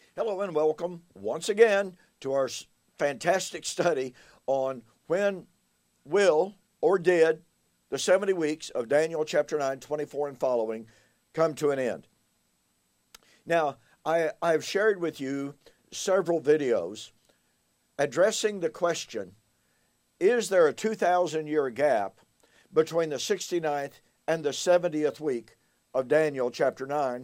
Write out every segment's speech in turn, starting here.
Hello and welcome once again to our fantastic study on when will or did the 70 weeks of Daniel chapter 9, 24 and following come to an end. Now, I've shared with you several videos addressing the question, is there a 2,000-year gap between the 69th and the 70th week of Daniel chapter 9,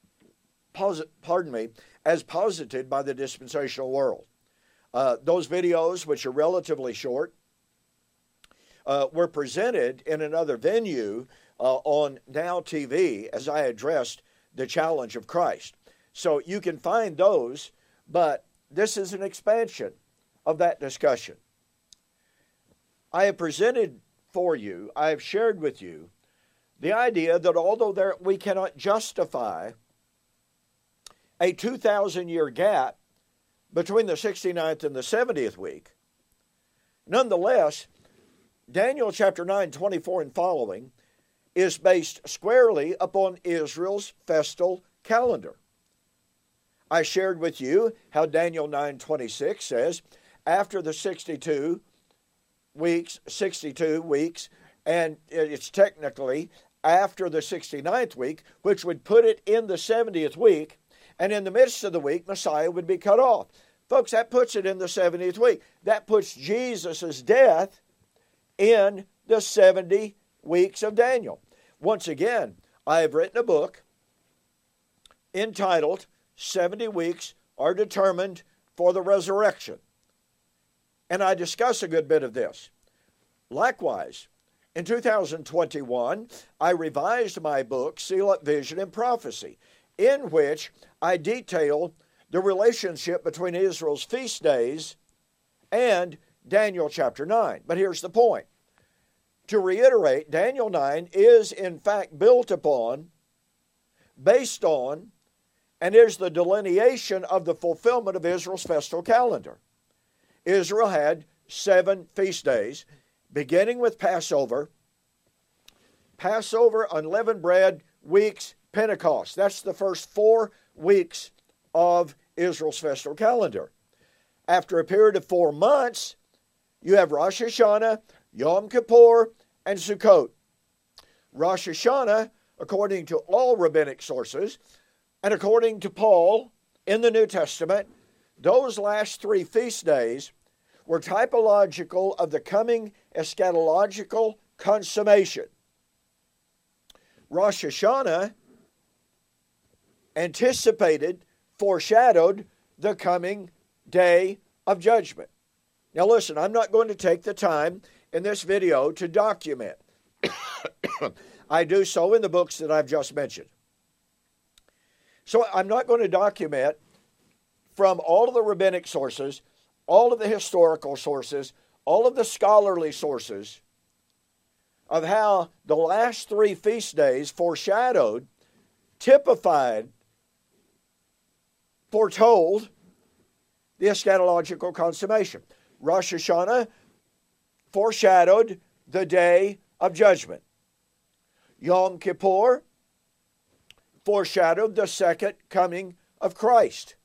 as posited by the dispensational world? Those videos, which are relatively short, were presented in another venue on Now TV as I addressed the challenge of Christ. So you can find those, but this is an expansion of that discussion. I have presented for you, I have shared with you the idea that although we cannot justify a 2,000-year gap between the 69th and the 70th week, nonetheless, Daniel chapter 9, 24 and following is based squarely upon Israel's festal calendar. I shared with you how Daniel 9:26 says, after the 62 weeks, and it's technically after the 69th week, which would put it in the 70th week, and in the midst of the week, Messiah would be cut off. Folks, that puts it in the 70th week. That puts Jesus' death in the 70 weeks of Daniel. Once again, I have written a book entitled 70 Weeks Are Determined for the Resurrection. And I discuss a good bit of this. Likewise, in 2021, I revised my book, Seal Up Vision and Prophecy, in which I detail the relationship between Israel's feast days and Daniel chapter 9. But here's the point. To reiterate, Daniel 9 is in fact built upon, based on, and is the delineation of the fulfillment of Israel's festal calendar. Israel had 7 feast days, beginning with Passover, unleavened bread, weeks, Pentecost. That's the first 4 weeks of Israel's festal calendar. After a period of 4 months, you have Rosh Hashanah, Yom Kippur, and Sukkot. Rosh Hashanah, according to all rabbinic sources, and according to Paul in the New Testament, those last 3 feast days were typological of the coming eschatological consummation. Rosh Hashanah anticipated, foreshadowed the coming day of judgment. Now listen, I'm not going to take the time in this video to document. I do so in the books that I've just mentioned. So I'm not going to document from all of the rabbinic sources, all of the historical sources, all of the scholarly sources of how the last 3 feast days foreshadowed, typified, foretold the eschatological consummation. Rosh Hashanah foreshadowed the day of judgment. Yom Kippur foreshadowed the second coming of Christ.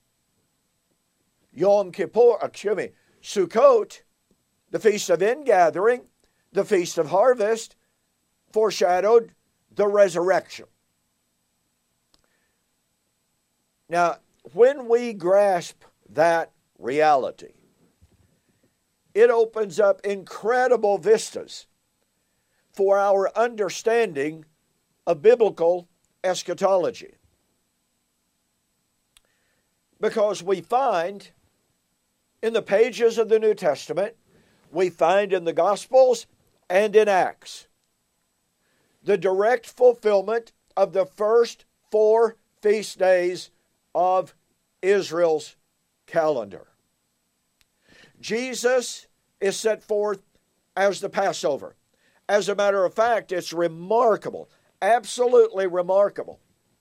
Sukkot, the Feast of Ingathering, the Feast of Harvest, foreshadowed the resurrection. Now, when we grasp that reality, it opens up incredible vistas for our understanding of biblical eschatology. Because we find in the pages of the New Testament, we find in the Gospels and in Acts the direct fulfillment of the first 4 feast days of Israel's calendar. Jesus is set forth as the Passover. As a matter of fact, it's remarkable, absolutely remarkable.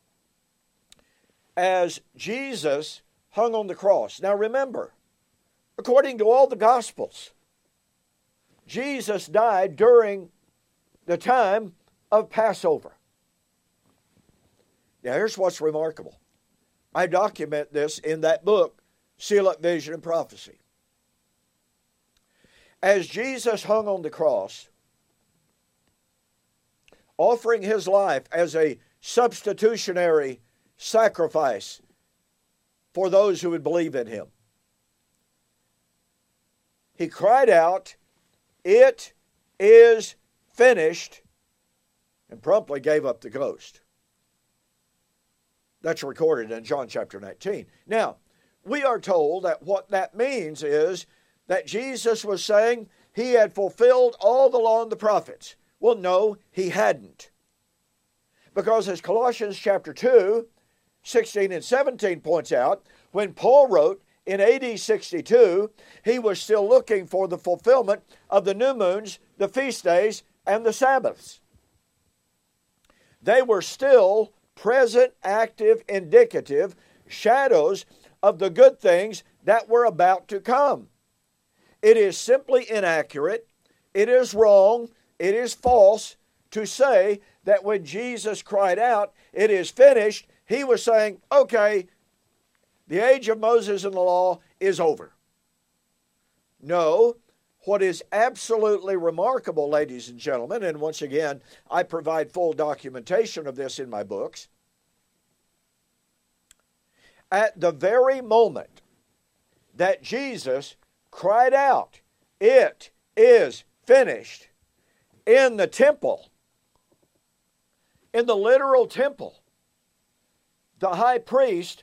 As Jesus hung on the cross. Now remember, according to all the Gospels, Jesus died during the time of Passover. Now here's what's remarkable. I document this in that book, Seal Up Vision and Prophecy. As Jesus hung on the cross, offering his life as a substitutionary sacrifice for those who would believe in him, he cried out, "It is finished," and promptly gave up the ghost. That's recorded in John chapter 19. Now, we are told that what that means is that Jesus was saying he had fulfilled all the law and the prophets. Well, no, he hadn't. Because as Colossians chapter 2, 16 and 17 points out, when Paul wrote in AD 62, he was still looking for the fulfillment of the new moons, the feast days, and the Sabbaths. They were still present, active, indicative shadows of the good things that were about to come. It is simply inaccurate, it is wrong, it is false to say that when Jesus cried out, "It is finished," he was saying, okay, the age of Moses and the law is over. No, what is absolutely remarkable, ladies and gentlemen, and once again, I provide full documentation of this in my books, at the very moment that Jesus cried out, "It is finished," in the temple, in the literal temple, the high priest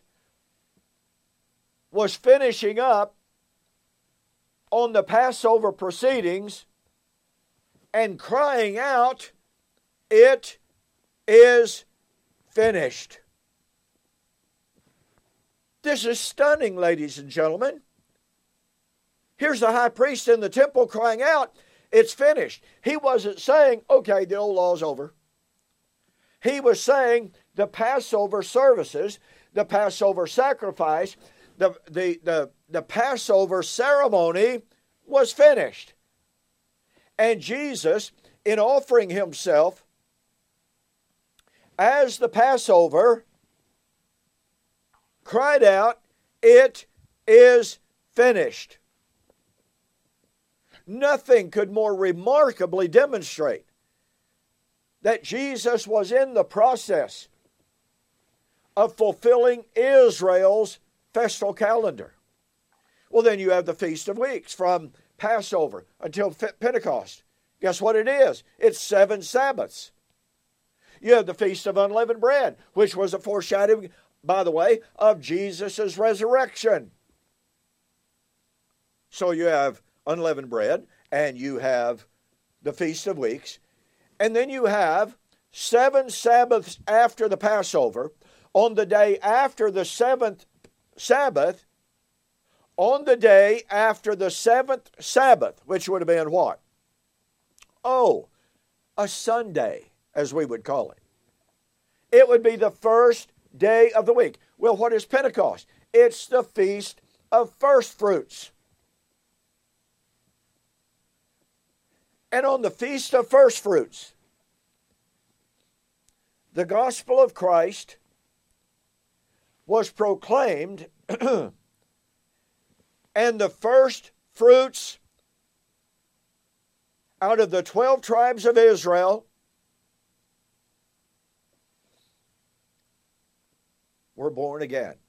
was finishing up on the Passover proceedings and crying out, "It is finished." This is stunning, ladies and gentlemen. Here's the high priest in the temple crying out, "It's finished." He wasn't saying, okay, the old law's over. He was saying the Passover services, the Passover sacrifice, the Passover ceremony was finished. And Jesus, in offering himself as the Passover, cried out, "It is finished." Nothing could more remarkably demonstrate that Jesus was in the process of fulfilling Israel's festal calendar. Well, then you have the Feast of Weeks from Passover until Pentecost. Guess what it is? It's 7 Sabbaths. You have the Feast of Unleavened Bread, which was a foreshadowing, by the way, of Jesus' resurrection. So you have unleavened bread, and you have the Feast of Weeks, and then you have 7 Sabbaths after the Passover, on the day after the 7th Sabbath, on the day after the 7th Sabbath, which would have been what? Oh, a Sunday, as we would call it. It would be the first day of the week. Well, what is Pentecost? It's the Feast of First Fruits. And on the Feast of First Fruits, the gospel of Christ was proclaimed, and the first fruits out of the 12 tribes of Israel were born again.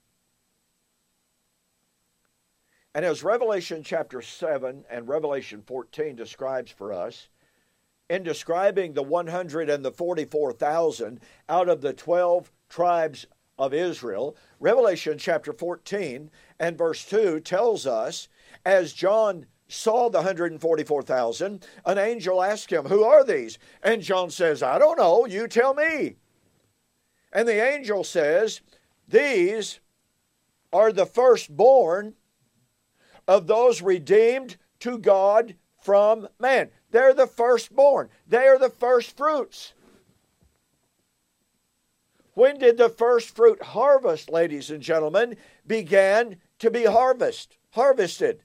And as Revelation chapter 7 and Revelation 14 describes for us, in describing the 144,000 out of the 12 tribes of Israel, Revelation chapter 14 and verse 2 tells us, as John saw the 144,000, an angel asked him, "Who are these?" And John says, "I don't know, you tell me." And the angel says, "These are the firstborn of those redeemed to God from man." They're the firstborn. They are the first fruits. When did the first fruit harvest, ladies and gentlemen, began to be harvested?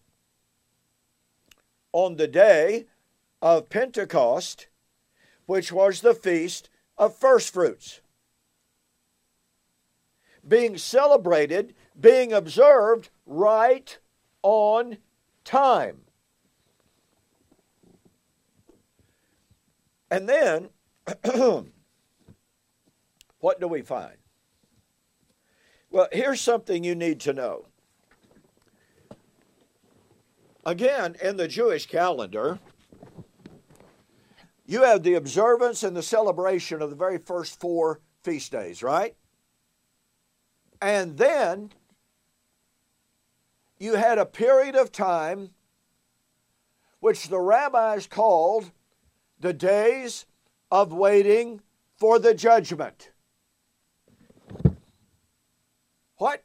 On the day of Pentecost, which was the Feast of First Fruits. being celebrated, being observed right on time. And then, what do we find? Well, here's something you need to know. Again, in the Jewish calendar, you have the observance and the celebration of the very first 4 feast days, right? And then you had a period of time which the rabbis called the days of waiting for the judgment. What?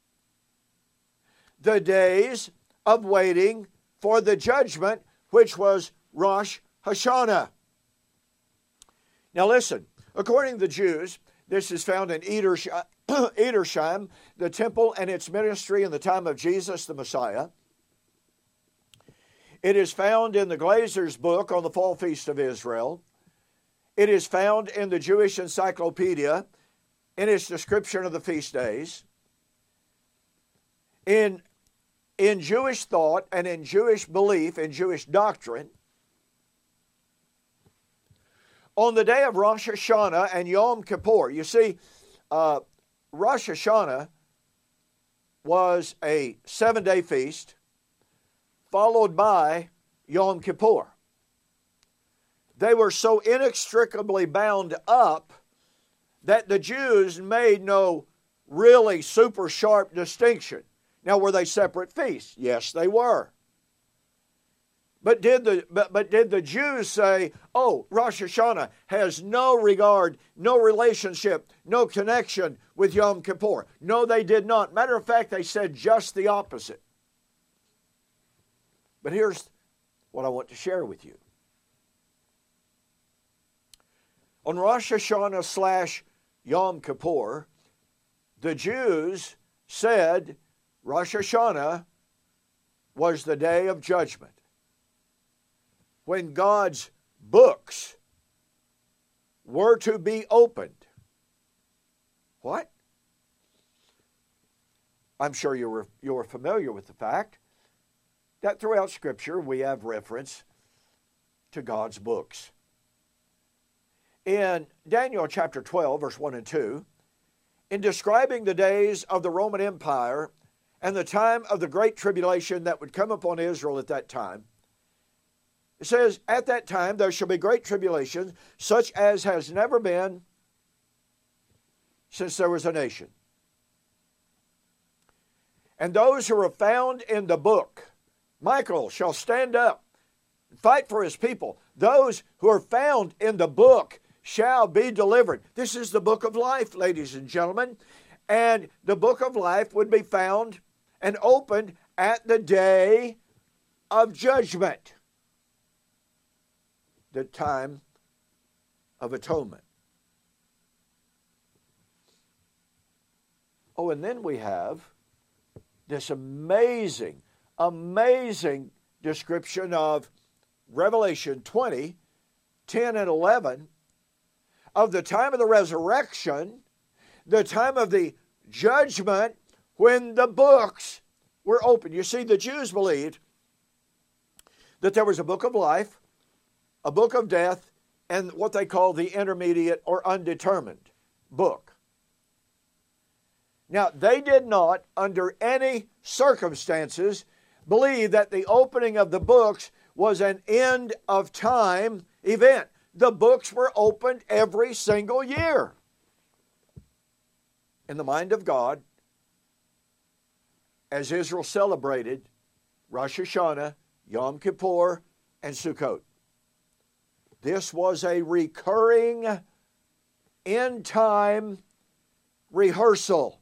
The days of waiting for the judgment, which was Rosh Hashanah. Now listen, according to the Jews, this is found in Edersheim, the temple and its ministry in the time of Jesus the Messiah. It is found in the Glazer's book on the Fall Feast of Israel. It is found in the Jewish Encyclopedia in its description of the feast days. In Jewish thought and in Jewish belief, in Jewish doctrine, on the day of Rosh Hashanah and Yom Kippur, you see, Rosh Hashanah was a 7-day feast followed by Yom Kippur. They were so inextricably bound up that the Jews made no really super sharp distinction. Now, were they separate feasts? Yes, they were. But did the Jews say, oh, Rosh Hashanah has no regard, no relationship, no connection with Yom Kippur? No, they did not. Matter of fact, they said just the opposite. But here's what I want to share with you. On Rosh Hashanah / Yom Kippur, the Jews said Rosh Hashanah was the day of judgment, when God's books were to be opened. What? I'm sure you were familiar with the fact that throughout Scripture we have reference to God's books. In Daniel chapter 12, verse 1 and 2, in describing the days of the Roman Empire and the time of the great tribulation that would come upon Israel at that time, it says, at that time there shall be great tribulation, such as has never been since there was a nation. And those who are found in the book, Michael shall stand up and fight for his people. Those who are found in the book shall be delivered. This is the book of life, ladies and gentlemen. And the book of life would be found and opened at the day of judgment, the time of atonement. Oh, and then we have this amazing description of Revelation 20, 10 and 11, of the time of the resurrection, the time of the judgment, when the books were opened. You see, the Jews believed that there was a book of life, a book of death, and what they call the intermediate or undetermined book. Now, they did not, under any circumstances, believe that the opening of the books was an end of time event. The books were opened every single year. In the mind of God, as Israel celebrated Rosh Hashanah, Yom Kippur, and Sukkot. This was a recurring end-time rehearsal.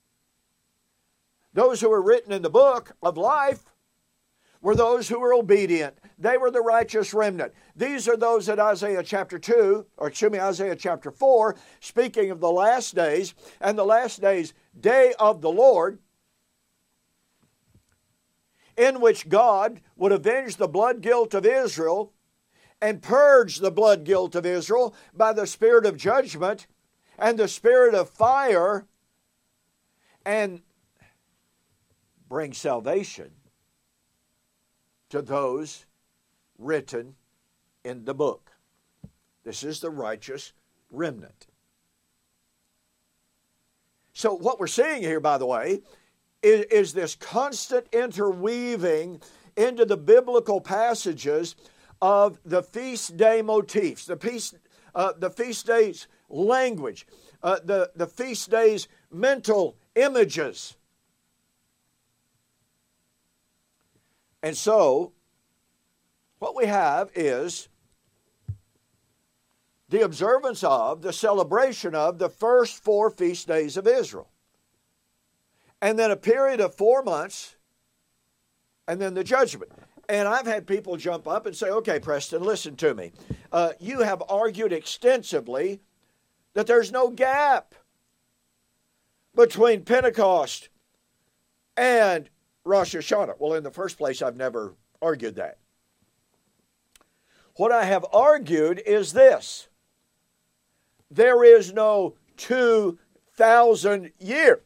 Those who were written in the book of life were those who were obedient. They were the righteous remnant. These are those that Isaiah chapter 4, speaking of the last days, and the last days, day of the Lord, in which God would avenge the blood guilt of Israel and purge the blood guilt of Israel by the spirit of judgment and the spirit of fire and bring salvation to those written in the book. This is the righteous remnant. So what we're seeing here, by the way, is this constant interweaving into the biblical passages of the feast day motifs, the feast days language, the feast days mental images. And so, what we have is the observance of, the celebration of the first 4 feast days of Israel. And then a period of 4 months, and then the judgment. And I've had people jump up and say, okay, Preston, listen to me. You have argued extensively that there's no gap between Pentecost and Rosh Hashanah. Well, in the first place, I've never argued that. What I have argued is this. There is no 2,000 year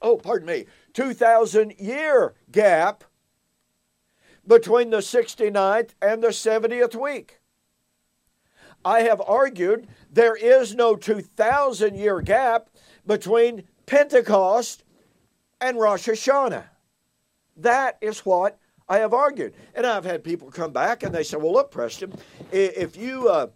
gap between the 69th and the 70th week. I have argued there is no 2,000 year gap between Pentecost and Rosh Hashanah. That is what I have argued. And I've had people come back and they say, well, look, Preston, if you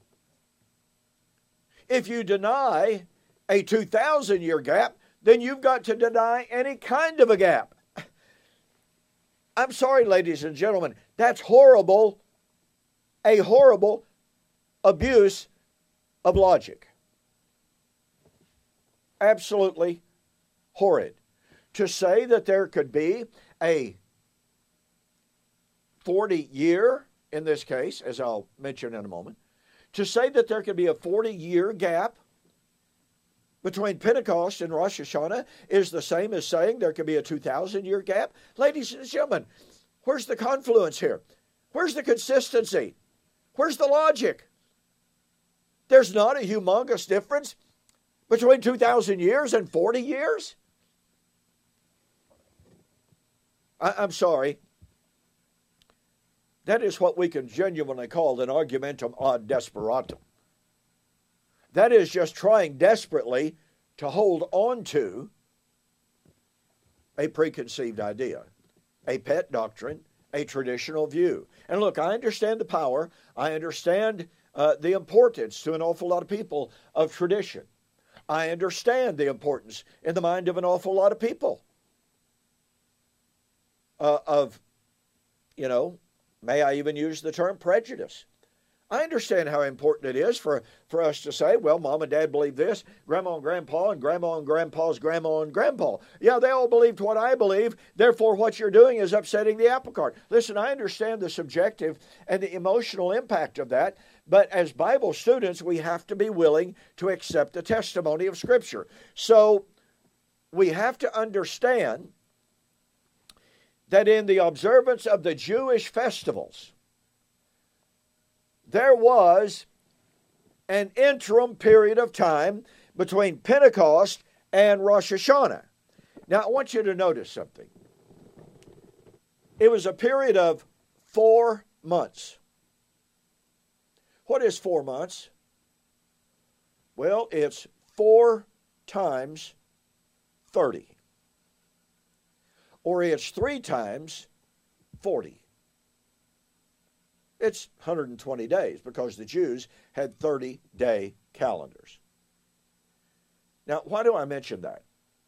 deny a 2,000 year gap, then you've got to deny any kind of a gap. I'm sorry, ladies and gentlemen, that's horrible, a horrible abuse of logic. Absolutely horrid. To say that there could be a 40-year, in this case, as I'll mention in a moment, to say that there could be a 40-year gap between Pentecost and Rosh Hashanah is the same as saying there could be a 2,000-year gap. Ladies and gentlemen, where's the confluence here? Where's the consistency? Where's the logic? There's not a humongous difference between 2,000 years and 40 years? I'm sorry. That is what we can genuinely call an argumentum ad desperatum. That is just trying desperately to hold on to a preconceived idea, a pet doctrine, a traditional view. And look, I understand the power. I understand the importance to an awful lot of people of tradition. I understand the importance in the mind of an awful lot of people may I even use the term prejudice. I understand how important it is for us to say, well, Mom and Dad believe this, Grandma and Grandpa, and Grandma and Grandpa's Grandma and Grandpa. Yeah, they all believed what I believe, therefore what you're doing is upsetting the apple cart. Listen, I understand the subjective and the emotional impact of that, but as Bible students, we have to be willing to accept the testimony of Scripture. So we have to understand that in the observance of the Jewish festivals, there was an interim period of time between Pentecost and Rosh Hashanah. Now, I want you to notice something. It was a period of 4 months. What is 4 months? Well, it's 4 times 30. Or it's 3 times 40. It's 120 days because the Jews had 30-day calendars. Now, why do I mention that?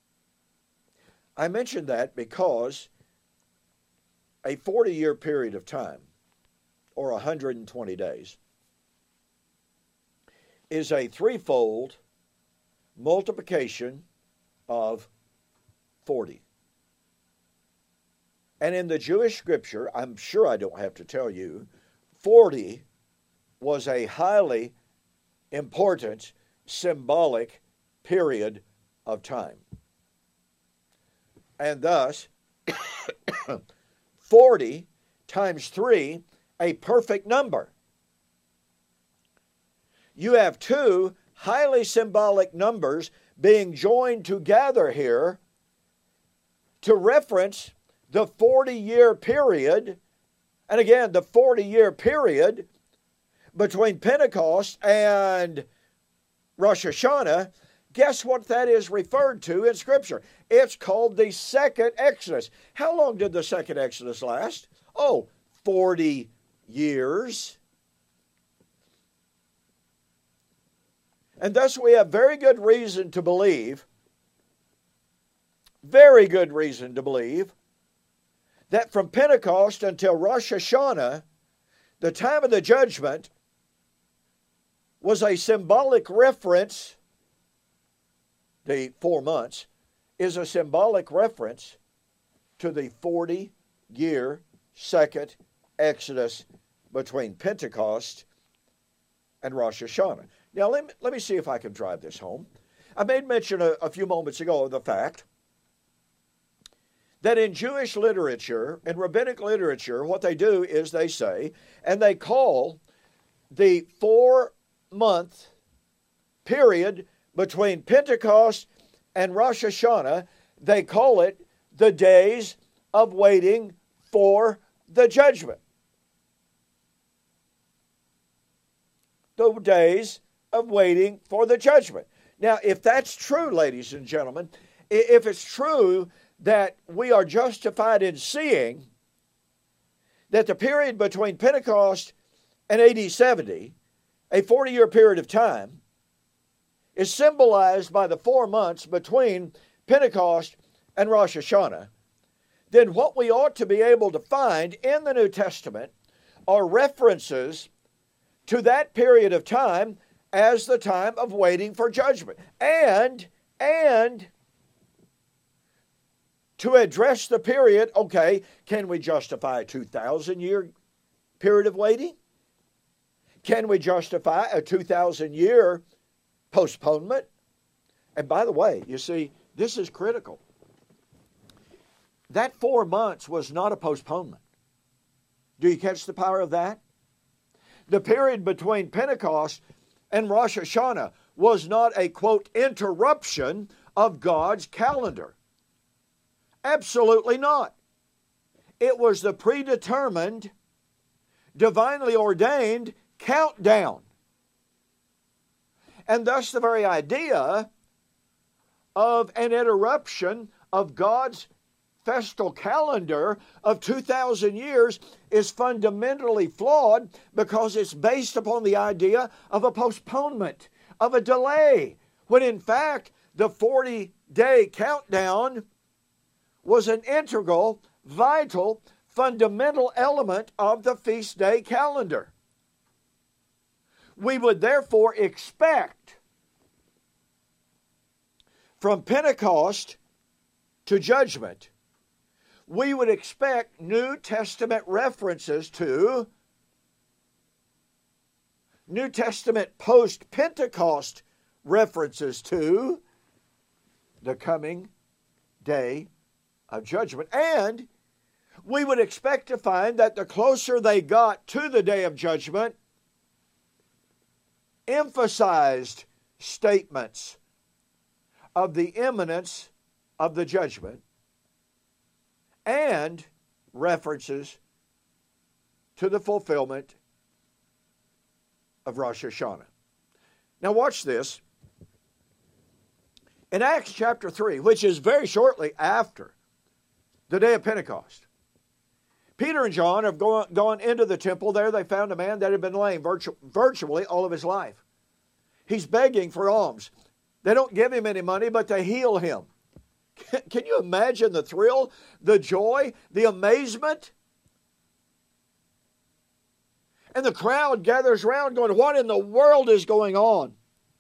I mention that because a 40-year period of time, or 120 days, is a threefold multiplication of 40. And in the Jewish scripture, I'm sure I don't have to tell you, 40 was a highly important symbolic period of time. And thus, 40 times 3, a perfect number. You have 2 highly symbolic numbers being joined together here to reference the 40-year period, and again, the 40-year period between Pentecost and Rosh Hashanah. Guess what that is referred to in Scripture? It's called the second Exodus. How long did the second Exodus last? 40 years. And thus we have very good reason to believe, that from Pentecost until Rosh Hashanah, the time of the judgment was a symbolic reference. The 4 months is a symbolic reference to the 40-year second Exodus between Pentecost and Rosh Hashanah. Now, let me see if I can drive this home. I made mention a few moments ago of the fact that in Jewish literature, in rabbinic literature, what they do is they say, and they call the 4-month period between Pentecost and Rosh Hashanah, they call it the days of waiting for the judgment. The days of waiting for the judgment. Now, if that's true, ladies and gentlemen, if it's true that we are justified in seeing that the period between Pentecost and AD 70, a 40-year period of time, is symbolized by the 4 months between Pentecost and Rosh Hashanah, then what we ought to be able to find in the New Testament are references to that period of time as the time of waiting for judgment. And to address the period, okay, can we justify a 2,000-year period of waiting? Can we justify a 2,000-year postponement? And by the way, you see, this is critical. That 4 months was not a postponement. Do you catch the power of that? The period between Pentecost and Rosh Hashanah was not a, quote, interruption of God's calendar. Absolutely not. It was the predetermined, divinely ordained countdown. And thus the very idea of an interruption of God's festal calendar of 2,000 years is fundamentally flawed because it's based upon the idea of a postponement, of a delay, when in fact the 40-day countdown was an integral, vital, fundamental element of the feast day calendar. We would therefore expect from Pentecost to judgment, we would expect New Testament references to, New Testament post-Pentecost references to the coming day of judgment. And we would expect to find that the closer they got to the day of judgment, emphasized statements of the imminence of the judgment and references to the fulfillment of Rosh Hashanah. Now watch this. In Acts chapter 3, which is very shortly after the day of Pentecost, Peter and John have gone into the temple. There they found a man that had been lame virtually all of his life. He's begging for alms. They don't give him any money, but they heal him. Can you imagine the thrill, the joy, the amazement? And the crowd gathers around going, what in the world is going on?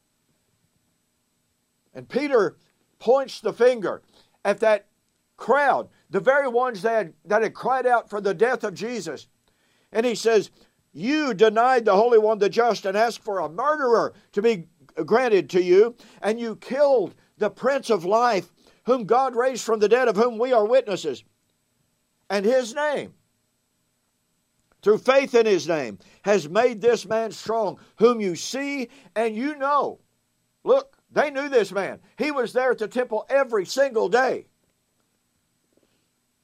And Peter points the finger at that crowd, the very ones that had cried out for the death of Jesus. And he says, you denied the Holy One, the just, and asked for a murderer to be granted to you, and you killed the Prince of Life, whom God raised from the dead, of whom we are witnesses. And his name, through faith in his name, has made this man strong, whom you see and you know. Look, they knew this man. He was there at the temple every single day.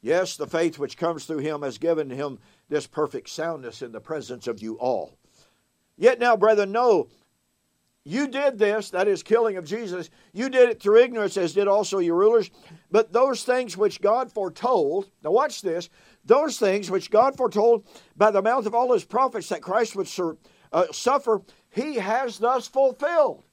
Yes, the faith which comes through him has given him this perfect soundness in the presence of you all. Yet now, brethren, know, you did this, that is, killing of Jesus, you did it through ignorance, as did also your rulers. But those things which God foretold, now watch this, those things which God foretold by the mouth of all his prophets that Christ would suffer, he has thus fulfilled.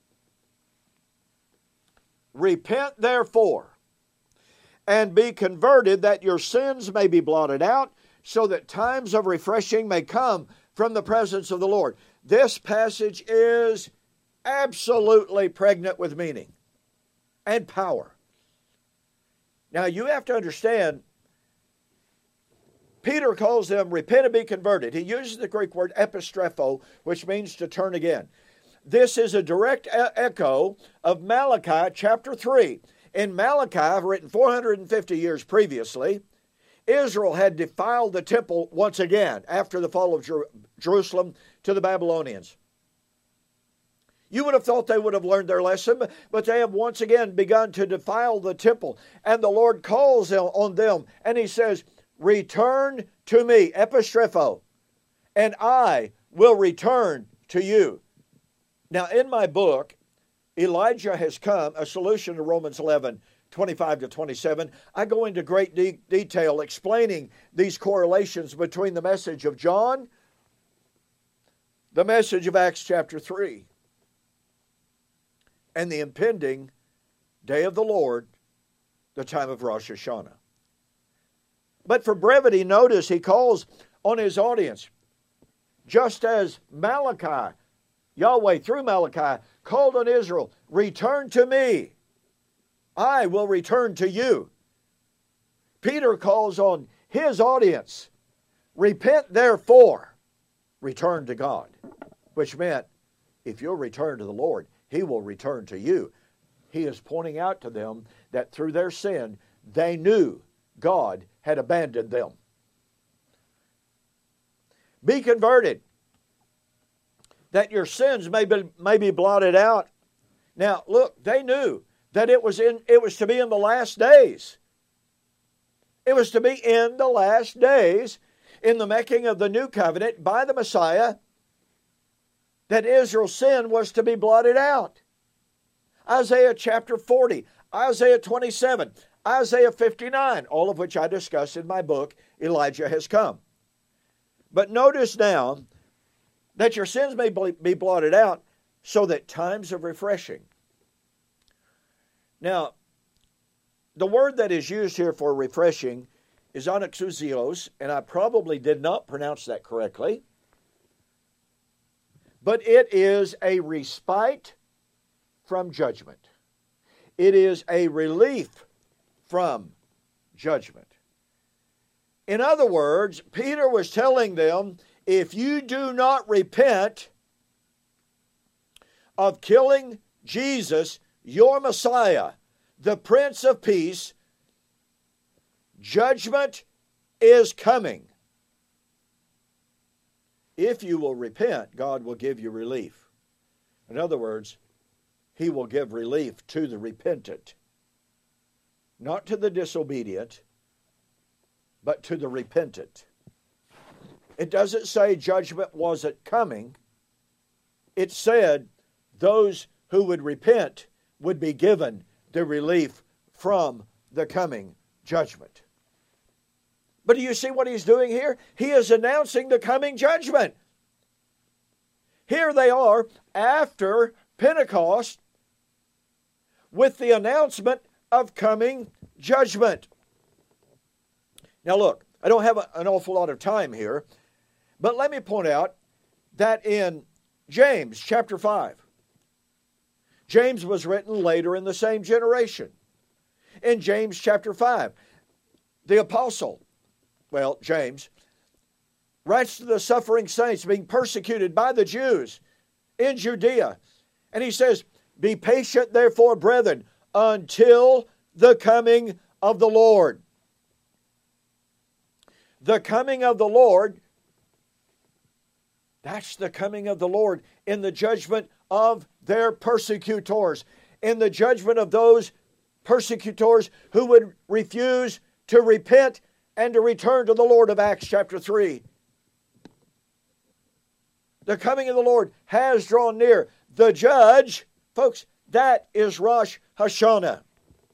Repent therefore, and be converted, that your sins may be blotted out, so that times of refreshing may come from the presence of the Lord. This passage is absolutely pregnant with meaning and power. Now you have to understand, Peter calls them repent and be converted. He uses the Greek word epistrepho, which means to turn again. This is a direct echo of Malachi chapter 3. In Malachi, written 450 years previously, Israel had defiled the temple once again after the fall of Jerusalem to the Babylonians. You would have thought they would have learned their lesson, but they have once again begun to defile the temple. And the Lord calls on them, and he says, return to me, epistrepho, and I will return to you. Now, in my book, Elijah Has Come, a solution to Romans 11, 25 to 27, I go into great detail explaining these correlations between the message of John, the message of Acts chapter 3, and the impending day of the Lord, the time of Rosh Hashanah. But for brevity, notice he calls on his audience, just as Malachi, Yahweh through Malachi, called on Israel, return to me, I will return to you. Peter calls on his audience, repent therefore, return to God, which meant if you'll return to the Lord, he will return to you. He is pointing out to them that through their sin, they knew God had abandoned them. Be converted, that your sins may be blotted out. Now, look, they knew that it was to be in the last days. It was to be in the last days, in the making of the new covenant by the Messiah, that Israel's sin was to be blotted out. Isaiah chapter 40, Isaiah 27, Isaiah 59, all of which I discuss in my book, Elijah Has Come. But notice now that your sins may be blotted out, so that times of refreshing. Now, the word that is used here for refreshing is anaxousios, and I probably did not pronounce that correctly. But it is a respite from judgment. It is a relief from judgment. In other words, Peter was telling them, if you do not repent of killing Jesus, your Messiah, the Prince of Peace, judgment is coming. If you will repent, God will give you relief. In other words, he will give relief to the repentant. Not to the disobedient, but to the repentant. It doesn't say judgment wasn't coming. It said those who would repent would be given the relief from the coming judgment. But do you see what he's doing here? He is announcing the coming judgment. Here they are after Pentecost with the announcement of coming judgment. Now look, I don't have an awful lot of time here, but let me point out that in James chapter 5, James was written later in the same generation. In James chapter 5, the apostle, James, writes to the suffering saints being persecuted by the Jews in Judea. And he says, be patient therefore, brethren, until the coming of the Lord. The coming of the Lord, that's the coming of the Lord in the judgment of their persecutors, in the judgment of those persecutors who would refuse to repent and to return to the Lord of Acts chapter 3. The coming of the Lord has drawn near. The judge, folks, that is Rosh Hashanah.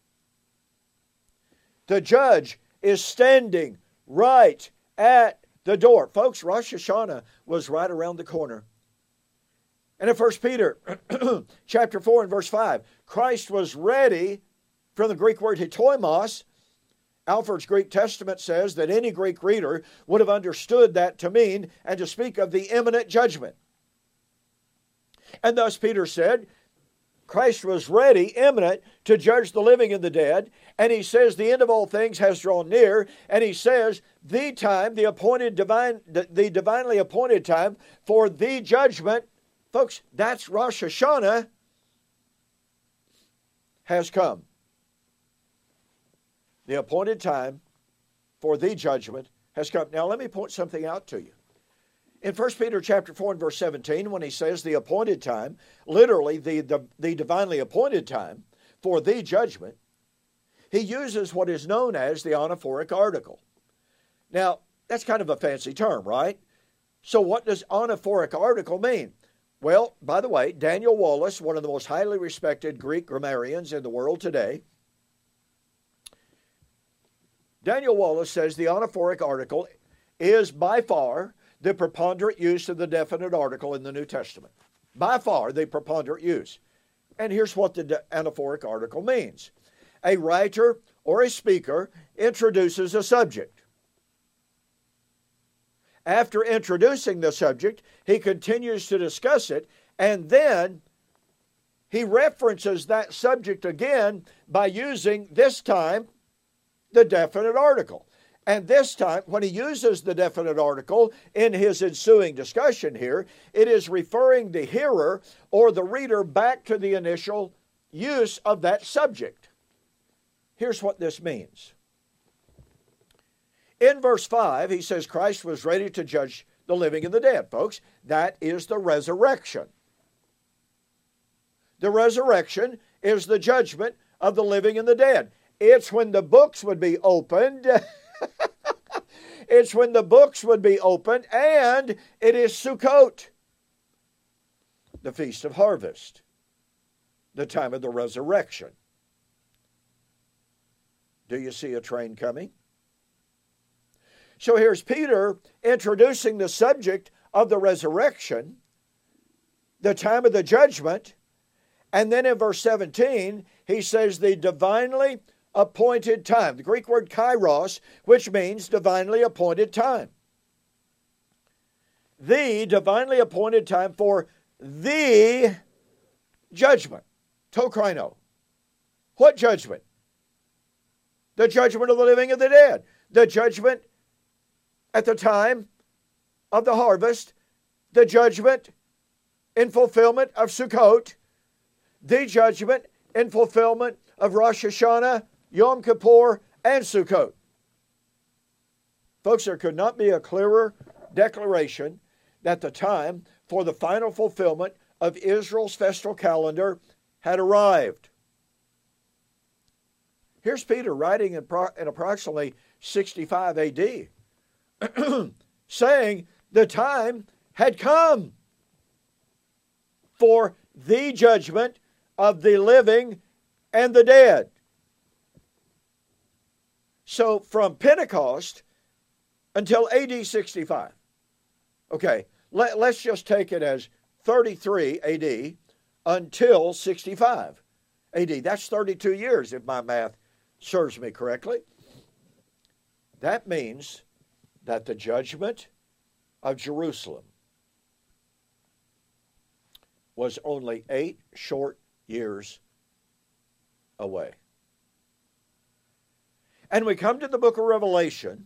The judge is standing right at the door. Folks, Rosh Hashanah was right around the corner. And in 1 Peter chapter 4 and verse 5, Christ was ready, from the Greek word hetoimos. Alford's Greek Testament says that any Greek reader would have understood that to mean and to speak of the imminent judgment. And thus Peter said, Christ was ready, imminent, to judge the living and the dead. And he says the end of all things has drawn near. And he says the time, the divinely appointed time for the judgment, folks, that's Rosh Hashanah, has come. The appointed time for the judgment has come. Now let me point something out to you. In 1 Peter chapter 4 and verse 17, when he says the appointed time, literally the divinely appointed time for the judgment, he uses what is known as the anaphoric article. Now, that's kind of a fancy term, right? So what does anaphoric article mean? Well, by the way, Daniel Wallace, one of the most highly respected Greek grammarians in the world today, Daniel Wallace says the anaphoric article is by far the preponderant use of the definite article in the New Testament. By far the preponderant use. And here's what the anaphoric article means. A writer or a speaker introduces a subject. After introducing the subject, he continues to discuss it, and then he references that subject again by using, this time, the definite article. And this time, when he uses the definite article in his ensuing discussion here, it is referring the hearer or the reader back to the initial use of that subject. Here's what this means. In verse 5, he says Christ was ready to judge the living and the dead. Folks, that is the resurrection. The resurrection is the judgment of the living and the dead. It's when the books would be opened. It's when the books would be opened, and it is Sukkot, the Feast of Harvest, the time of the resurrection. Do you see a train coming? So here's Peter introducing the subject of the resurrection, the time of the judgment, and then in verse 17, he says the divinely appointed time. The Greek word kairos, which means divinely appointed time. The divinely appointed time for the judgment. Tokrino. What judgment? The judgment of the living and the dead. The judgment at the time of the harvest. The judgment in fulfillment of Sukkot. The judgment in fulfillment of Rosh Hashanah, Yom Kippur, and Sukkot. Folks, there could not be a clearer declaration that the time for the final fulfillment of Israel's festal calendar had arrived. Here's Peter writing in approximately 65 AD, saying the time had come for the judgment of the living and the dead. So from Pentecost until AD 65. Okay, let's just take it as 33 AD until 65 AD. That's 32 years if my math serves me correctly. That means that the judgment of Jerusalem was only 8 short years away. And we come to the book of Revelation,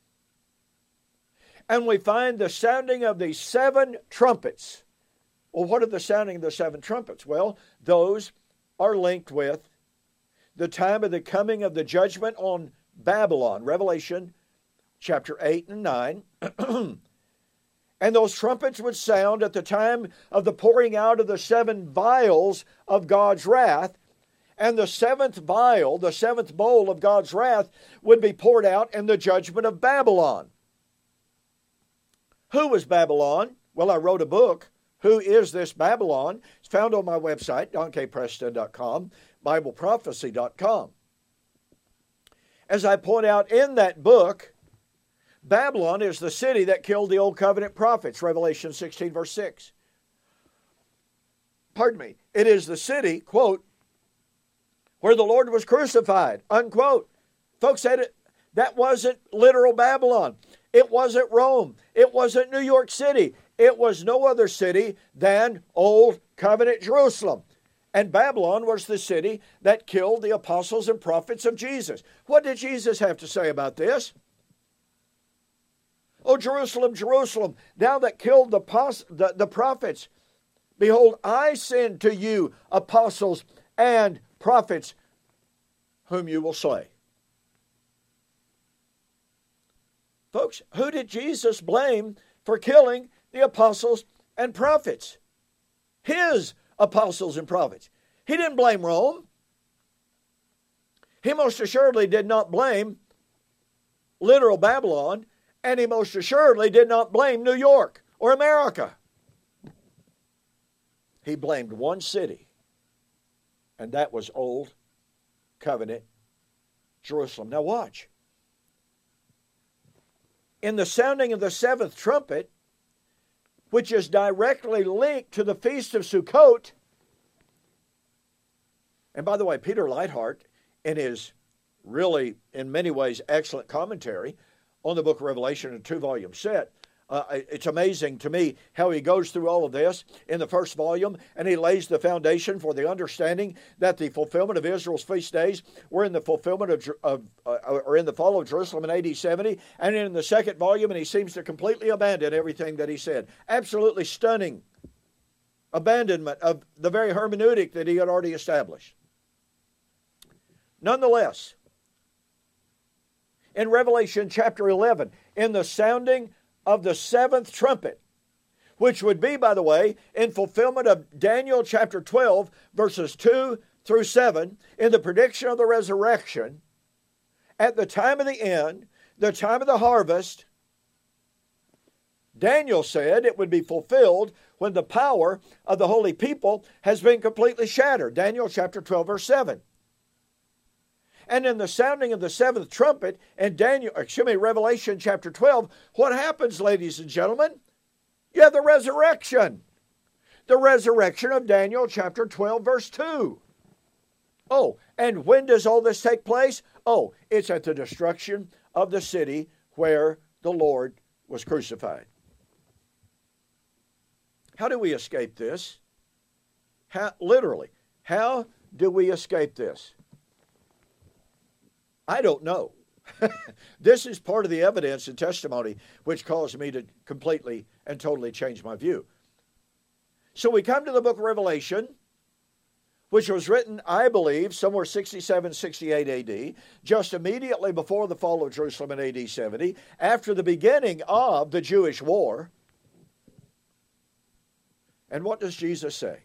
and we find the sounding of the 7 trumpets. Well, what are the sounding of the 7 trumpets? Well, those are linked with the time of the coming of the judgment on Babylon, Revelation chapter 8 and 9. And those trumpets would sound at the time of the pouring out of the 7 vials of God's wrath. And the seventh vial, the seventh bowl of God's wrath, would be poured out in the judgment of Babylon. Who was Babylon? Well, I wrote a book, Who is This Babylon? It's found on my website, donkpreston.com, BibleProphecy.com. As I point out in that book, Babylon is the city that killed the Old Covenant prophets, Revelation 16, verse 6. Pardon me. It is the city, quote, where the Lord was crucified, unquote. Folks said it, that wasn't literal Babylon. It wasn't Rome. It wasn't New York City. It was no other city than Old Covenant Jerusalem. And Babylon was the city that killed the apostles and prophets of Jesus. What did Jesus have to say about this? Oh, Jerusalem, Jerusalem, thou that killed the prophets. Behold, I send to you apostles and prophets whom you will slay. Folks, who did Jesus blame for killing the apostles and prophets? His apostles and prophets. He didn't blame Rome. He most assuredly did not blame literal Babylon, and he most assuredly did not blame New York or America. He blamed one city, and that was Old Covenant Jerusalem. Now watch. In the sounding of the seventh trumpet, which is directly linked to the Feast of Sukkot, and by the way, Peter Leithart, in his really, in many ways, excellent commentary on the book of Revelation, a 2-volume set, it's amazing to me how he goes through all of this in the first volume, and he lays the foundation for the understanding that the fulfillment of Israel's feast days were in the fulfillment or in the fall of Jerusalem in AD 70, and in the second volume, and he seems to completely abandon everything that he said. Absolutely stunning abandonment of the very hermeneutic that he had already established. Nonetheless, in Revelation chapter 11, in the sounding of the seventh trumpet, which would be, by the way, in fulfillment of Daniel chapter 12, verses 2 through 7, in the prediction of the resurrection, at the time of the end, the time of the harvest, Daniel said it would be fulfilled when the power of the holy people has been completely shattered. Daniel chapter 12, verse 7. And in the sounding of the seventh trumpet in Revelation chapter 12, what happens, ladies and gentlemen? You have the resurrection. The resurrection of Daniel chapter 12, verse 2. Oh, and when does all this take place? Oh, it's at the destruction of the city where the Lord was crucified. How do we escape this? Literally, how do we escape this? I don't know. This is part of the evidence and testimony which caused me to completely and totally change my view. So we come to the book of Revelation, which was written, I believe, somewhere 67, 68 AD, just immediately before the fall of Jerusalem in AD 70, after the beginning of the Jewish war. And what does Jesus say?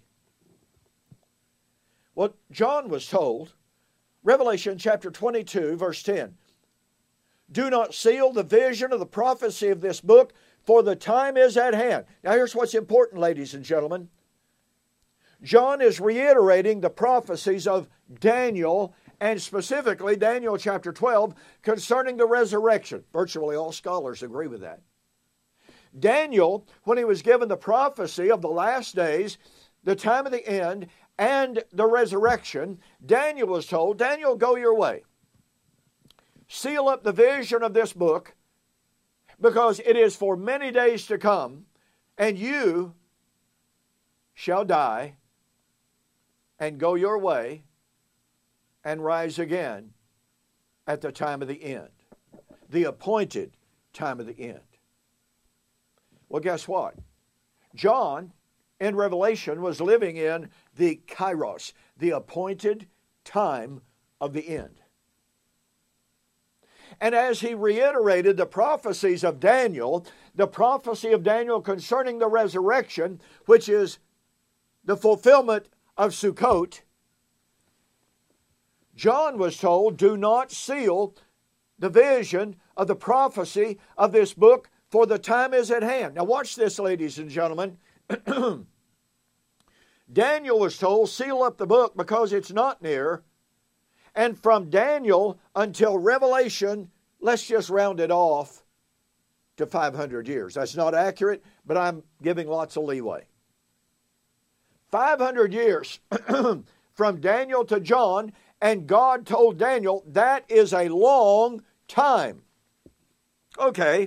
Well, John was told, Revelation chapter 22, verse 10, do not seal the vision of the prophecy of this book, for the time is at hand. Now here's what's important, ladies and gentlemen. John is reiterating the prophecies of Daniel, and specifically Daniel chapter 12, concerning the resurrection. Virtually all scholars agree with that. Daniel, when he was given the prophecy of the last days, the time of the end, and the resurrection, Daniel was told, Daniel, go your way. Seal up the vision of this book, because it is for many days to come, and you shall die and go your way and rise again at the time of the end, the appointed time of the end. Well, guess what? John, in Revelation, was living in the kairos, the appointed time of the end. And as he reiterated the prophecies of Daniel, the prophecy of Daniel concerning the resurrection, which is the fulfillment of Sukkot, John was told, do not seal the vision of the prophecy of this book, for the time is at hand. Now watch this, ladies and gentlemen. Daniel was told, seal up the book because it's not near. And from Daniel until Revelation, let's just round it off to 500 years. That's not accurate, but I'm giving lots of leeway. 500 years from Daniel to John, and God told Daniel that is a long time. Okay.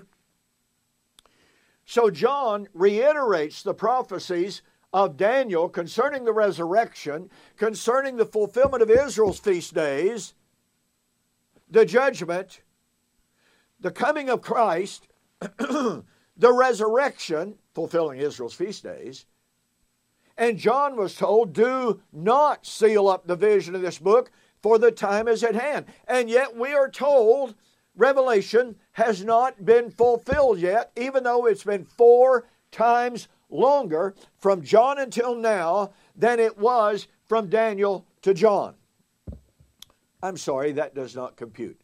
So John reiterates the prophecies of Daniel concerning the resurrection, concerning the fulfillment of Israel's feast days, the judgment, the coming of Christ, the resurrection, fulfilling Israel's feast days. And John was told, do not seal up the vision of this book, for the time is at hand. And yet we are told Revelation has not been fulfilled yet, even though it's been 4 times longer from John until now than it was from Daniel to John. I'm sorry, that does not compute.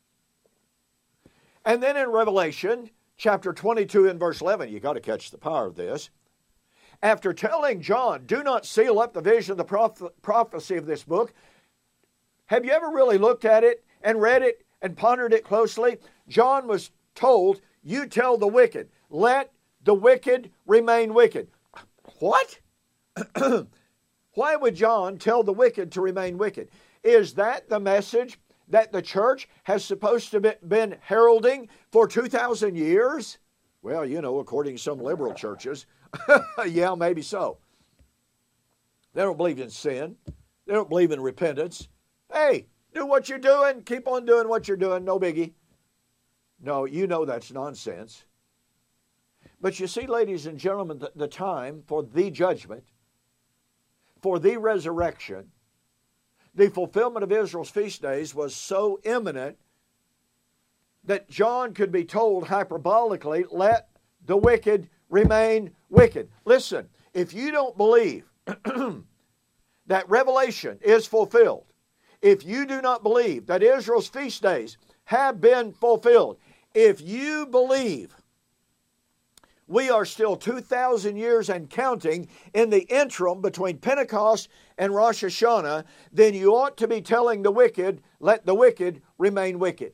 And then in Revelation chapter 22 and verse 11, you got to catch the power of this. After telling John, do not seal up the vision of the prophecy of this book, have you ever really looked at it and read it and pondered it closely? John was told, you tell the wicked, let the wicked remain wicked. What? Why would John tell the wicked to remain wicked? Is that the message that the church has supposed to been heralding for 2,000 years? Well, you know, according to some liberal churches, yeah, maybe so. They don't believe in sin. They don't believe in repentance. Hey, do what you're doing. Keep on doing what you're doing. No biggie. No, you know that's nonsense. But you see, ladies and gentlemen, the time for the judgment, for the resurrection, the fulfillment of Israel's feast days was so imminent that John could be told hyperbolically, let the wicked remain wicked. Listen, if you don't believe that Revelation is fulfilled, if you do not believe that Israel's feast days have been fulfilled, if you believe we are still 2,000 years and counting in the interim between Pentecost and Rosh Hashanah, then you ought to be telling the wicked, let the wicked remain wicked.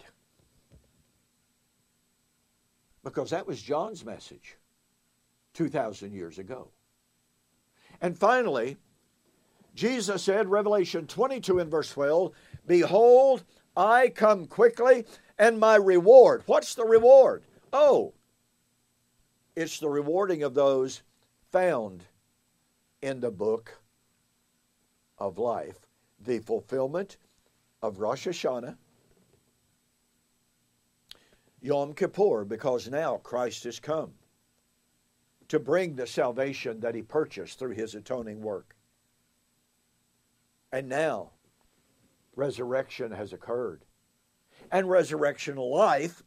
Because that was John's message 2,000 years ago. And finally, Jesus said, Revelation 22 and verse 12, behold, I come quickly, and my reward. What's the reward? Oh, it's the rewarding of those found in the book of life, the fulfillment of Rosh Hashanah, Yom Kippur, because now Christ has come to bring the salvation that He purchased through His atoning work. And now, resurrection has occurred. And resurrection life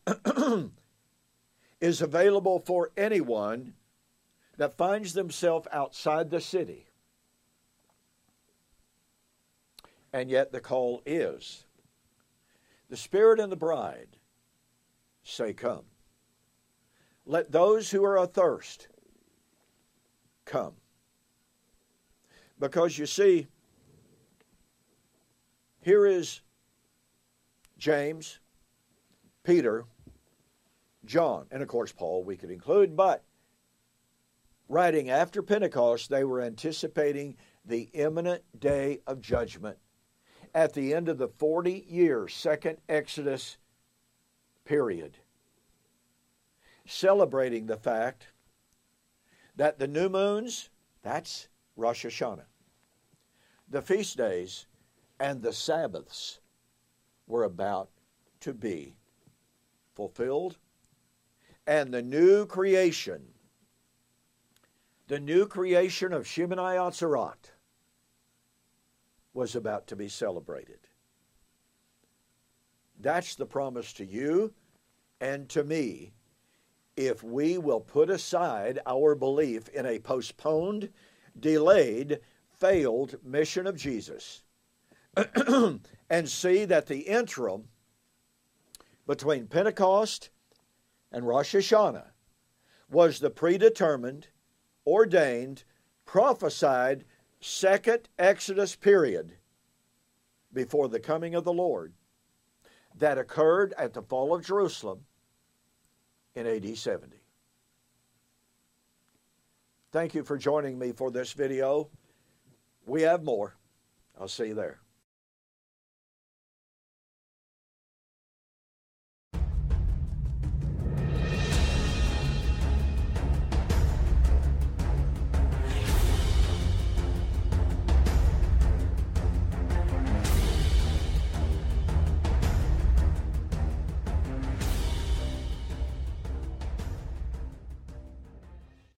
is available for anyone that finds themselves outside the city. And yet the call is, the Spirit and the bride say, come. Let those who are athirst come. Because you see, here is James, Peter, John, and of course Paul we could include, but writing after Pentecost, they were anticipating the imminent day of judgment at the end of the 40-year second Exodus period, celebrating the fact that the new moons, that's Rosh Hashanah, the feast days, and the Sabbaths were about to be fulfilled, and the new creation of Shemini Atzeret was about to be celebrated. That's the promise to you and to me if we will put aside our belief in a postponed, delayed, failed mission of Jesus and see that the interim between Pentecost and Rosh Hashanah was the predetermined, ordained, prophesied second Exodus period before the coming of the Lord that occurred at the fall of Jerusalem in AD 70. Thank you for joining me for this video. We have more. I'll see you there.